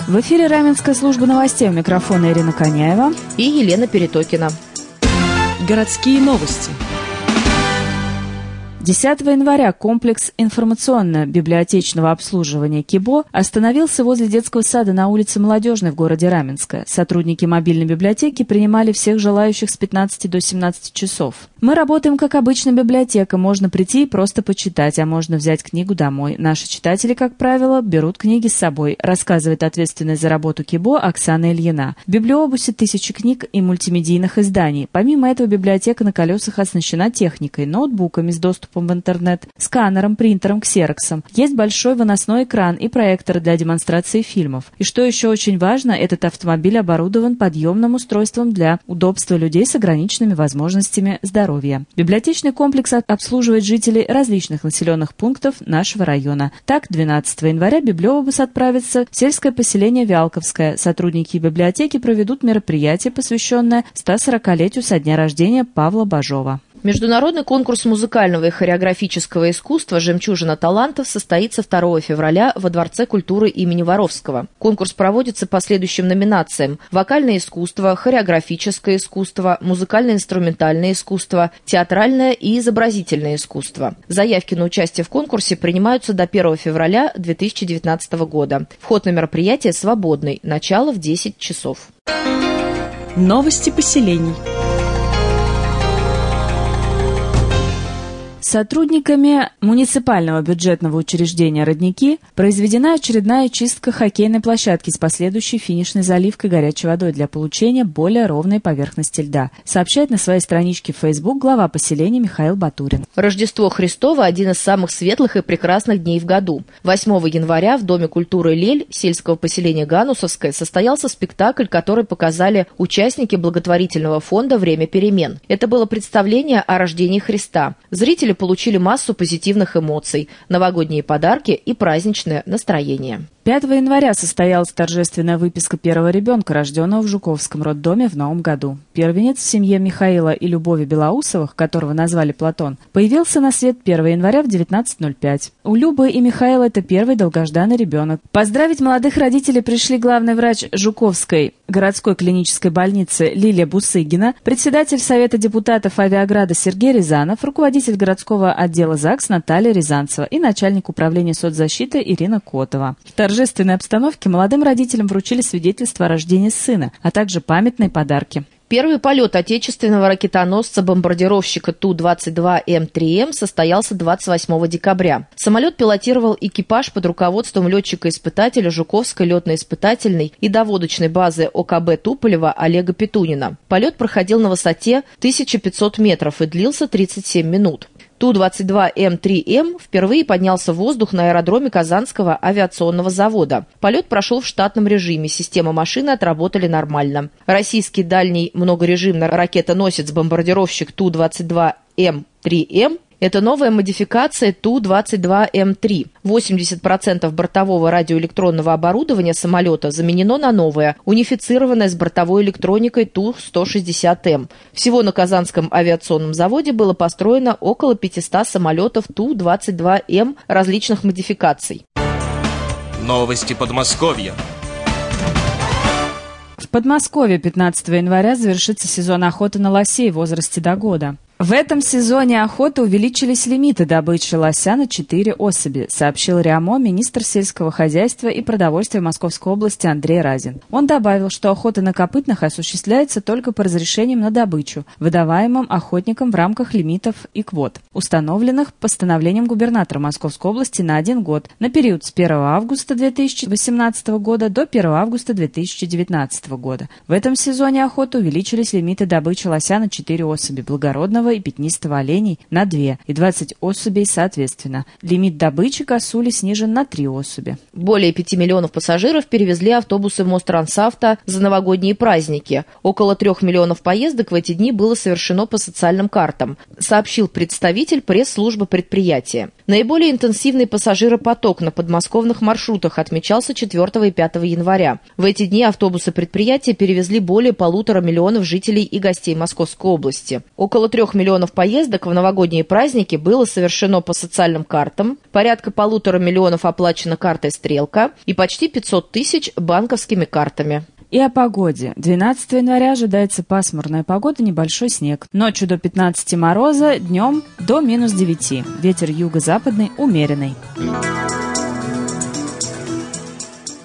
В эфире Раменская служба новостей. У микрофона Ирина Коняева и Елена Перетокина. Городские новости. 10 января комплекс информационно-библиотечного обслуживания КИБО остановился возле детского сада на улице Молодежной в городе Раменское. Сотрудники мобильной библиотеки принимали всех желающих с 15 до 17 часов. «Мы работаем как обычная библиотека. Можно прийти и просто почитать, а можно взять книгу домой. Наши читатели, как правило, берут книги с собой», рассказывает ответственная за работу КИБО Оксана Ильина. В библиобусе 1000 книг и мультимедийных изданий. Помимо этого, библиотека на колесах оснащена техникой, ноутбуками с доступом в интернет, сканером, принтером, ксероксом. Есть большой выносной экран и проектор для демонстрации фильмов. И что еще очень важно, этот автомобиль оборудован подъемным устройством для удобства людей с ограниченными возможностями здоровья. Библиотечный комплекс обслуживает жителей различных населенных пунктов нашего района. Так, 12 января библиобус отправится в сельское поселение Вялковское. Сотрудники библиотеки проведут мероприятие, посвященное 140-летию со дня рождения Павла Бажова. Международный конкурс музыкального и хореографического искусства «Жемчужина талантов» состоится 2 февраля во Дворце культуры имени Воровского. Конкурс проводится по следующим номинациям: вокальное искусство, хореографическое искусство, музыкально-инструментальное искусство, театральное и изобразительное искусство. Заявки на участие в конкурсе принимаются до 1 февраля 2019 года. Вход на мероприятие свободный. Начало в 10 часов. Новости поселений. Сотрудниками муниципального бюджетного учреждения «Родники» произведена очередная чистка хоккейной площадки с последующей финишной заливкой горячей водой для получения более ровной поверхности льда, сообщает на своей страничке в Facebook глава поселения Михаил Батурин. Рождество Христово – один из самых светлых и прекрасных дней в году. 8 января в Доме культуры «Лель» сельского поселения Ганусовское состоялся спектакль, который показали участники благотворительного фонда «Время перемен». Это было представление о рождении Христа. Зрители получили массу позитивных эмоций, новогодние подарки и праздничное настроение. 5 января состоялась торжественная выписка первого ребенка, рожденного в Жуковском роддоме в новом году. Первенец в семье Михаила и Любови Белоусовых, которого назвали Платон, появился на свет 1 января в 19:05. У Любы и Михаила это первый долгожданный ребенок. Поздравить молодых родителей пришли главный врач Жуковской городской клинической больницы Лилия Бусыгина, председатель Совета депутатов Авиаграда Сергей Рязанов, руководитель городского отдела ЗАГС Наталья Рязанцева и начальник управления соцзащиты Ирина Котова. В торжественной обстановке молодым родителям вручили свидетельство о рождении сына, а также памятные подарки. Первый полет отечественного ракетоносца-бомбардировщика Ту-22М3М состоялся 28 декабря. Самолет пилотировал экипаж под руководством летчика-испытателя Жуковской летно-испытательной и доводочной базы ОКБ Туполева Олега Петунина. Полет проходил на высоте 1500 метров и длился 37 минут. Ту-22М3М впервые поднялся в воздух на аэродроме Казанского авиационного завода. Полет прошел в штатном режиме, система машины отработали нормально. Российский дальний многорежимный ракетоносец-бомбардировщик Ту-22М3М – это новая модификация Ту-22М3. 80% бортового радиоэлектронного оборудования самолета заменено на новое, унифицированное с бортовой электроникой Ту-160М. Всего на Казанском авиационном заводе было построено около 500 самолетов Ту-22М различных модификаций. Новости Подмосковья. В Подмосковье 15 января завершится сезон охоты на лосей в возрасте до года. В этом сезоне охоты увеличились лимиты добычи лося на 4 особи, сообщил РИАМО министр сельского хозяйства и продовольствия Московской области Андрей Разин. Он добавил, что охота на копытных осуществляется только по разрешениям на добычу, выдаваемым охотникам в рамках лимитов и квот, установленных постановлением губернатора Московской области на 1 год, на период с 1 августа 2018 года до 1 августа 2019 года. В этом сезоне охоты увеличились лимиты добычи лося на 4 особи, благородного и пятнистого оленей на 2 и 20 особей соответственно. Лимит добычи косули снижен на 3 особи. Более 5 миллионов пассажиров перевезли автобусы Мострансавто за новогодние праздники. Около 3 миллионов поездок в эти дни было совершено по социальным картам, сообщил представитель пресс-службы предприятия. Наиболее интенсивный пассажиропоток на подмосковных маршрутах отмечался 4 и 5 января. В эти дни автобусы предприятия перевезли более 1,5 миллиона жителей и гостей Московской области. Около 3 миллионов поездок в новогодние праздники было совершено по социальным картам, порядка 1,5 миллионов оплачено картой «Стрелка» и почти 500 тысяч банковскими картами. И о погоде. 12 января ожидается пасмурная погода, небольшой снег. Ночью до 15 мороза, днем до -9. Ветер юго-западный умеренный.